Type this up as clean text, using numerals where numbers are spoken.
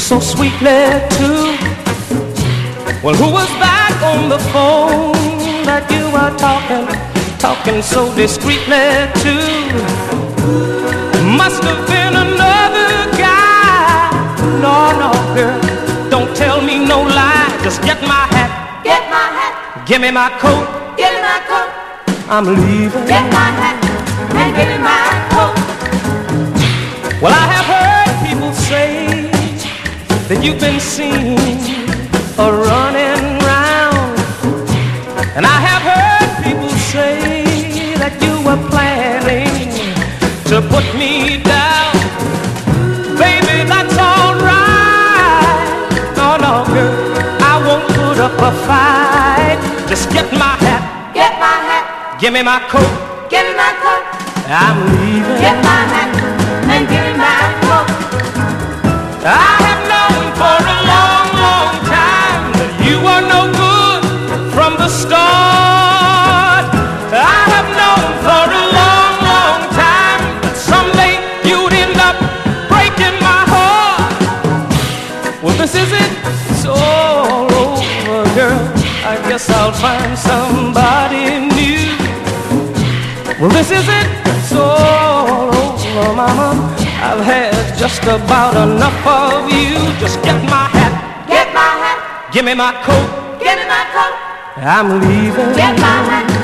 so sweetly too. Well, who was that on the phone that you were talking so discreetly to? Must have been another guy. No, no, girl, don't tell me no lie. Just get my hat, give me my coat, I'm leaving. Get my hat and give me my coat. Well, I have heard people say that you've been seen running round, and I have heard people say that you were planning to put me down. Baby, that's all right. No, no, girl, I won't put up a fight. Just get my hat, give me my coat, I'm leaving. Get my hat and give me my coat. I have known for a long, long time that you were no good from the start. I have known for a long, long time that someday you'd end up breaking my heart. Well, this is it, it's all over, girl. I guess I'll find somebody new. Well, this is it, it's all over, mama. I've had just about enough of you. Just get my hat, give me my coat, give me my coat. I'm leaving. Get my hat.